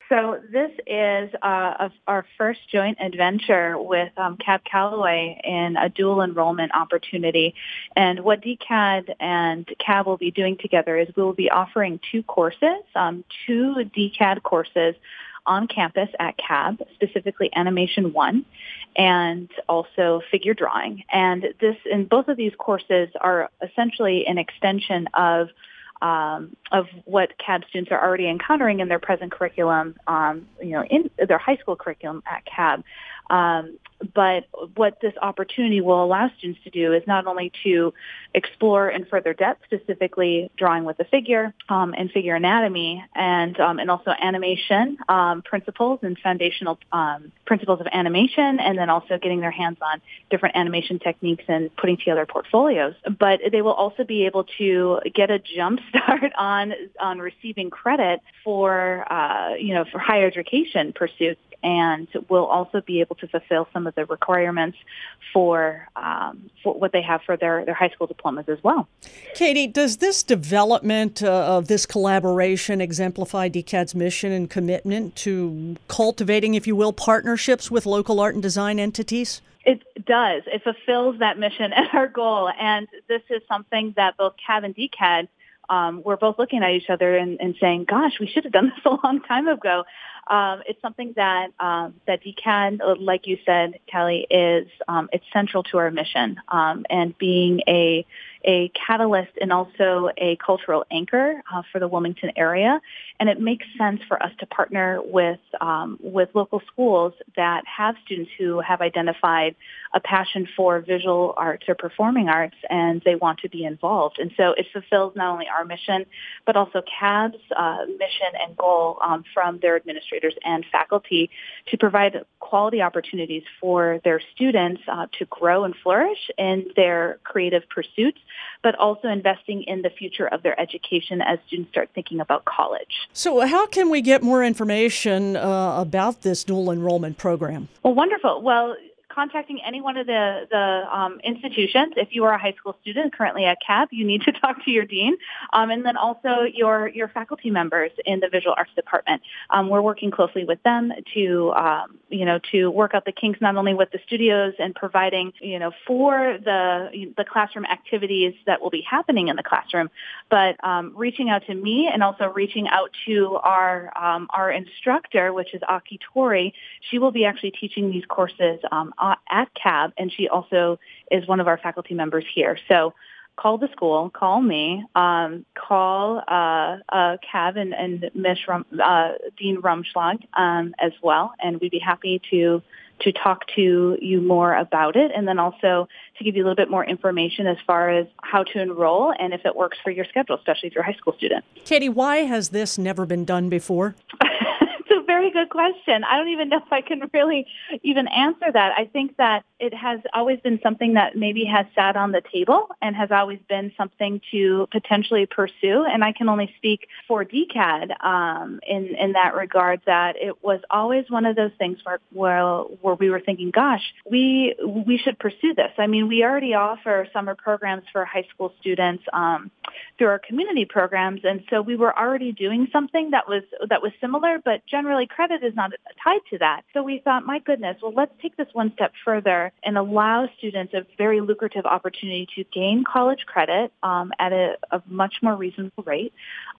So this is our first joint adventure with Cab Calloway in a dual enrollment opportunity. And what DCAD and Cab will be doing together is we will be offering two courses, two DCAD courses on campus at Cab, specifically Animation 1 and also figure drawing. And in both of these courses are essentially an extension of what CAB students are already encountering in their present curriculum, in their high school curriculum at CAB. But what this opportunity will allow students to do is not only to explore in further depth, specifically drawing with a figure and figure anatomy, and also animation principles and foundational principles of animation, and then also getting their hands on different animation techniques and putting together portfolios. But they will also be able to get a jump start on receiving credit for for higher education pursuits, and will also be able to fulfill some of the requirements for what they have for their high school diplomas as well. Katie, does this development of this collaboration exemplify DCAD's mission and commitment to cultivating, if you will, partnerships with local art and design entities? It does. It fulfills that mission and our goal. And this is something that both CAB and DCAD, we're both looking at each other and saying, gosh, we should have done this a long time ago. It's something that DCAD, like you said, Kelly, is it's central to our mission, and being a catalyst and also a cultural anchor for the Wilmington area. And it makes sense for us to partner with local schools that have students who have identified a passion for visual arts or performing arts, and they want to be involved. And so it fulfills not only our mission, but also CAB's mission and goal from their administrators and faculty to provide quality opportunities for their students to grow and flourish in their creative pursuits, but also investing in the future of their education as students start thinking about college. So how can we get more information about this dual enrollment program? Well, wonderful. Well, contacting any one of the institutions. If you are a high school student currently at CAB, you need to talk to your dean, and then also your faculty members in the visual arts department. We're working closely with them to work out the kinks, not only with the studios and providing for the classroom activities that will be happening in the classroom, but reaching out to me and also reaching out to our instructor, which is Aki Tori. She will be actually teaching these courses at CAB, and she also is one of our faculty members here. So call the school, call me, call CAB and Dean Rumschlag as well, and we'd be happy to talk to you more about it, and then also to give you a little bit more information as far as how to enroll and if it works for your schedule, especially if you're a high school student. Katie, why has this never been done before? Very good question. I don't even know if I can really even answer that. I think that it has always been something that maybe has sat on the table and has always been something to potentially pursue. And I can only speak for DCAD in that regard, that it was always one of those things where we were thinking, gosh, we should pursue this. I mean, we already offer summer programs for high school students through our community programs. And so we were already doing something that was similar, but generally credit is not tied to that. So we thought, my goodness, well, let's take this one step further and allow students a very lucrative opportunity to gain college credit at a much more reasonable rate,